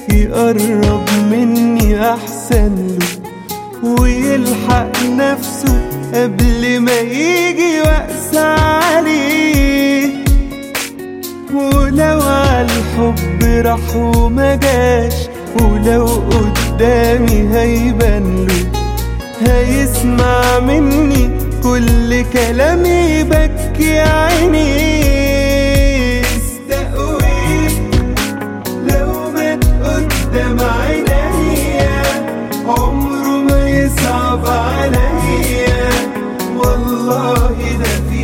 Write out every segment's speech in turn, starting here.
يقرب مني أحسن له ويلحق نفسه قبل ما يجي وأقسى عليه. ولو عالحب راح وما جاش، ولو قدامي هيبان له، هيسمع مني كل كلام يبكي عيني. استقويت لو مات قدام عينيا، عمره ما يصعب عليا، والله ده في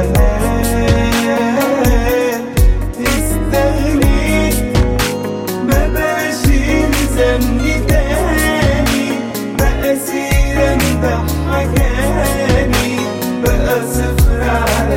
حلال. استغنيت ما بقاش يلزمني تاني، بقى سيرة مضحكاني، بقى صفر على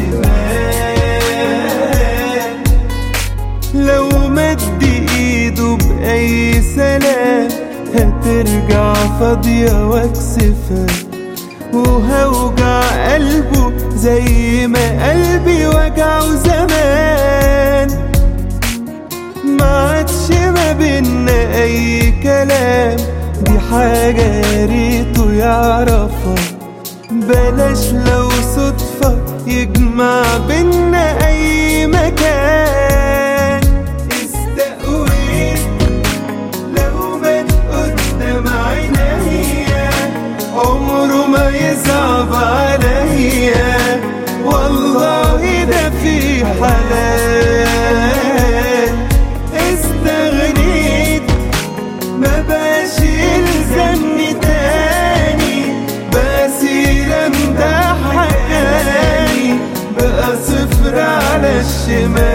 الشمال. لو مد ايده بأي سلام هترجع فاضية واكسفها، وهوجع قلبه زي ما قلبي وجعه زمان. ما عادش ما بينا اي كلام، دي حاجة ياريته يعرفها، بلاش لو صدفة يجمع بينا اي مكان. استقويت لو مات قدام عينيا، عمره ما يصعب عليا، والله ده في حلال. استغنيت ما بقاش يلزمني تاني، بقى سيرة مضحكاني، بقى صفر على الشمال.